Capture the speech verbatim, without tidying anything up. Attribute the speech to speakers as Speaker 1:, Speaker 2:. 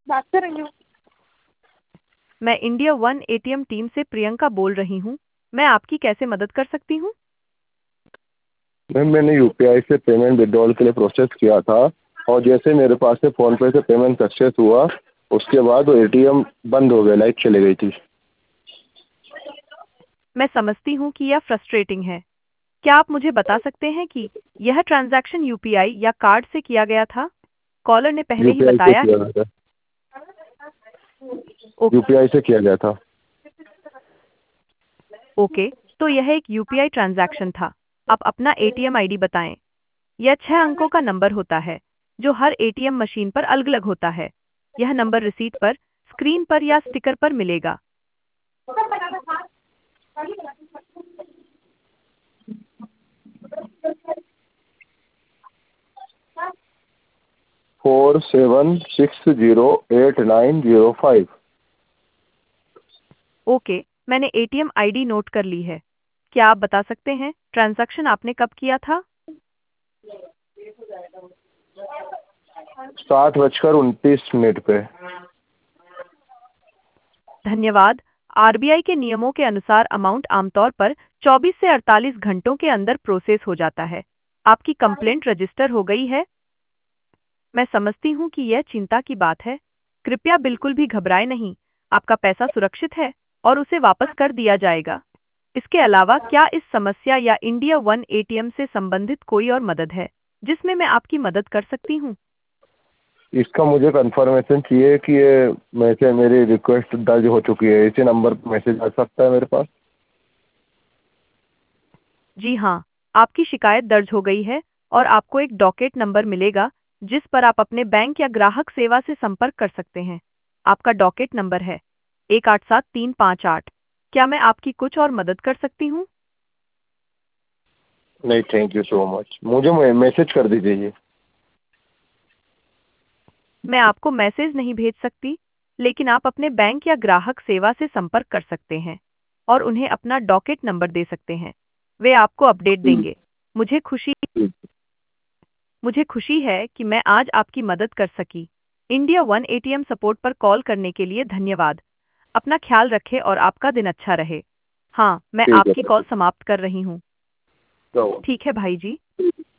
Speaker 1: बात कर रही हूँ।
Speaker 2: मैं इंडिया वन एटीएम टीम से प्रियंका बोल रही हूँ। मैं आपकी कैसे मदद कर सकती हूँ?
Speaker 3: मैम मैंने यूपीआई से पेमेंट विड्रॉल के लिए प्रोसेस किया था, और जैसे मेरे पास से फ़ोन पे से पेमेंट सक्सेस हुआ, उसके बाद वो एटीएम बंद हो गया, लाइट चली गई थी।
Speaker 2: मैं समझती हूँ कि यह फ्रस्ट्रेटिंग है। क्या आप मुझे बता सकते हैं कि यह ट्रांजैक्शन यूपीआई या कार्ड से किया गया था? कॉलर ने पहले ही
Speaker 3: यूपीआई से
Speaker 2: बताया।
Speaker 3: किया गया था।
Speaker 2: ओ-
Speaker 3: यूपीआई से किया गया था।
Speaker 2: ओके, तो यह एक यूपीआई ट्रांजैक्शन था। आप अपना एटीएम आईडी बताएं। यह छह अंकों का नंबर होता है, जो हर एटीएम मशीन पर अलग-अलग होता है। यह नंबर रिसीट पर, स्क्रीन पर या स्टिकर पर मिलेगा।
Speaker 3: Four seven six zero eight nine zero five.
Speaker 2: Okay, मैंने एटीएम आईडी नोट कर ली है। क्या आप बता सकते हैं ट्रांजैक्शन आपने कब किया था?
Speaker 3: सात बजकर उनतीस मिनट पे।
Speaker 2: धन्यवाद। आरबीआई के नियमों के अनुसार अमाउंट आमतौर पर चौबीस से अड़तालीस घंटों के अंदर प्रोसेस हो जाता है। आपकी कंप्लेंट रजिस्टर हो गई है। मैं समझती हूँ कि यह चिंता की बात है। कृपया बिल्कुल भी घबराएं नहीं। आपका पैसा सुरक्षित है और उसे वापस कर दिया जाएगा। इसके अलावा क्या इस समस्या या इंडिया वन एटीएम से संबंधित कोई और मदद है जिसमें मैं आपकी मदद कर सकती हूँ?
Speaker 3: इसका मुझे कंफर्मेशन चाहिए कि ये मैसे मेरी रिक्वेस्ट दर्ज हो चुकी है, इसी नंबर पर मैसेज आ सकता है मेरे पास।
Speaker 2: जी हाँ, आपकी शिकायत दर्ज हो गई है और आपको एक डॉकेट नंबर मिलेगा जिस पर आप अपने बैंक या ग्राहक सेवा से संपर्क कर सकते हैं। आपका डॉकेट नंबर है एक आठ सात तीन पाँच आठ। क्या मैं आपकी कुछ और मदद कर सकती हूँ?
Speaker 3: नहीं, थैंक यू सो मच, मुझे मैसेज कर दीजिए ये।
Speaker 2: मैं आपको मैसेज नहीं भेज सकती, लेकिन आप अपने बैंक या ग्राहक सेवा से संपर्क कर सकते हैं और उन्हें अपना डॉकेट नंबर दे सकते हैं। वे आपको अपडेट देंगे। मुझे खुशी मुझे खुशी है कि मैं आज आपकी मदद कर सकी। इंडिया वन एटीएम सपोर्ट पर कॉल करने के लिए धन्यवाद। अपना ख्याल रखें और आपका दिन अच्छा रहे। हाँ, मैं
Speaker 3: ठीक
Speaker 2: आपकी
Speaker 3: है।
Speaker 2: कॉल समाप्त कर रही हूँ।
Speaker 3: तो
Speaker 2: ठीक है भाई जी।